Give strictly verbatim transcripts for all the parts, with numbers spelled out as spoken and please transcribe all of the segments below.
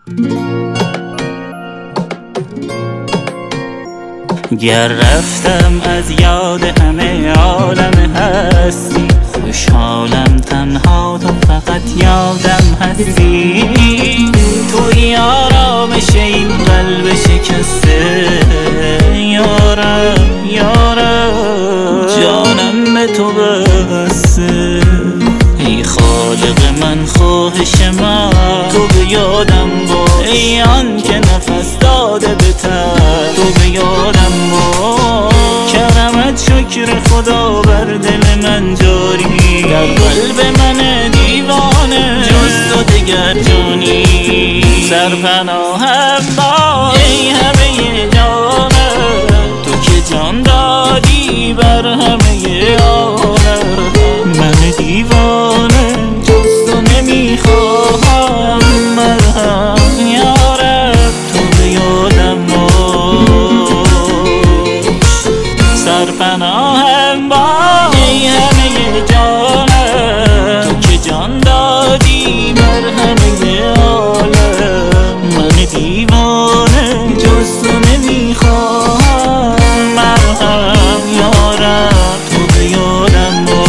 گر رفتم از یاد همه عالم هستی، خوشحالم تنها تو فقط یادم هستی. توی آرامش این قلب شکسته، یارم یارم جانم به تو بسته. ای خالق من خواهش من تو به یادم باش، ای آن که نفس داده به تن تو به یادم باش. کرمت شکر خدا بر دل من جاری، در قلب من دیوانه جز تو دگر جانی. سرپناهم باش ای همه جانم، تو که جان دادی بر همه عالم. من دیوانه جز تو نمیخواهم مرهم، یارب تو به یادم باش. سرپناهم باش ای همه جانم، تو که جان دادی بر همه عالم. من دیوانه جز تو نمیخواهم مرهم، یارب تو به یادم باش.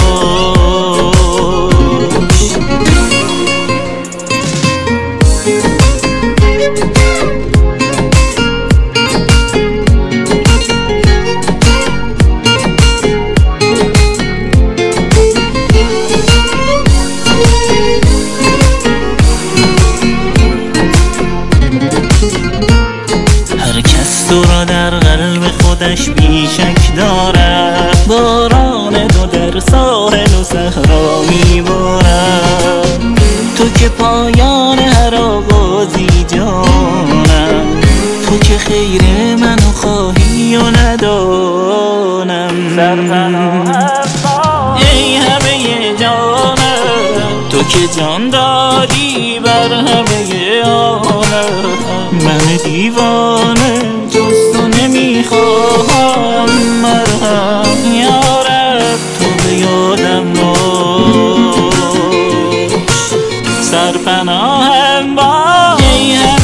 تو را در قلب خودش بیشک دارد، باران تو در ساحل و صحرا میبارد. تو که پایان هر آغازی جانم، تو که خیر منو خواهی و ندانم. سرپناهم باش ای همه جانم، تو که جان دادی بر همه عالم. من دیوانه جز تو نمیخواهم مرهم، یارب تو به یادم باش. سرپناهم باش ای